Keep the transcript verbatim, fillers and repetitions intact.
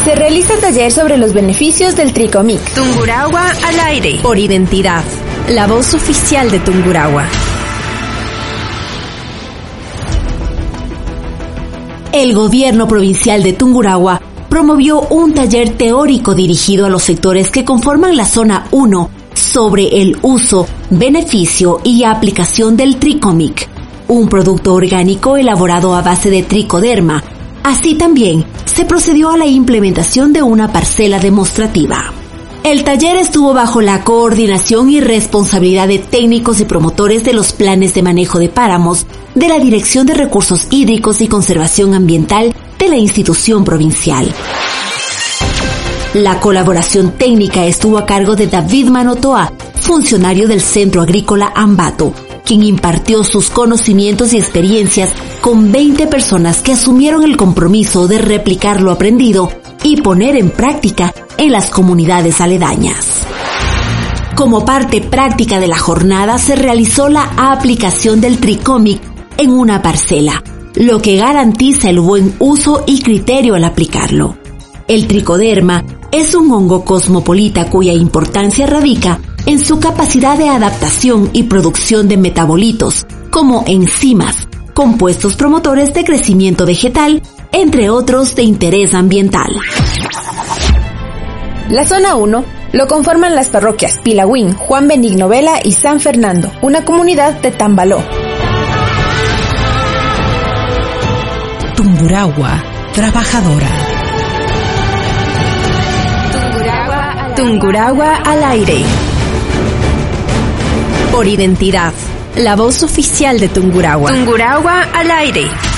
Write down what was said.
Se realiza taller sobre los beneficios del Tricomic. Tungurahua al aire. Por identidad. La voz oficial de Tungurahua. El gobierno provincial de Tungurahua promovió un taller teórico dirigido a los sectores que conforman la zona uno sobre el uso, beneficio y aplicación del Tricomic, un producto orgánico elaborado a base de tricoderma. Así también se procedió a la implementación de una parcela demostrativa. El taller estuvo bajo la coordinación y responsabilidad de técnicos y promotores de los planes de manejo de páramos de la Dirección de Recursos Hídricos y Conservación Ambiental de la institución provincial. La colaboración técnica estuvo a cargo de David Manotoa, funcionario del Centro Agrícola Ambato, quien impartió sus conocimientos y experiencias con veinte personas que asumieron el compromiso de replicar lo aprendido y poner en práctica en las comunidades aledañas. Como parte práctica de la jornada se realizó la aplicación del Tricomic en una parcela, lo que garantiza el buen uso y criterio al aplicarlo. El tricoderma es un hongo cosmopolita cuya importancia radica en su capacidad de adaptación y producción de metabolitos, como enzimas, compuestos promotores de crecimiento vegetal, entre otros de interés ambiental. La zona uno lo conforman las parroquias Pilagüín, Juan Benigno Vela y San Fernando, una comunidad de Tambaló. Tungurahua, trabajadora. Tungurahua al aire. Por identidad. La voz oficial de Tungurahua. Tungurahua al aire.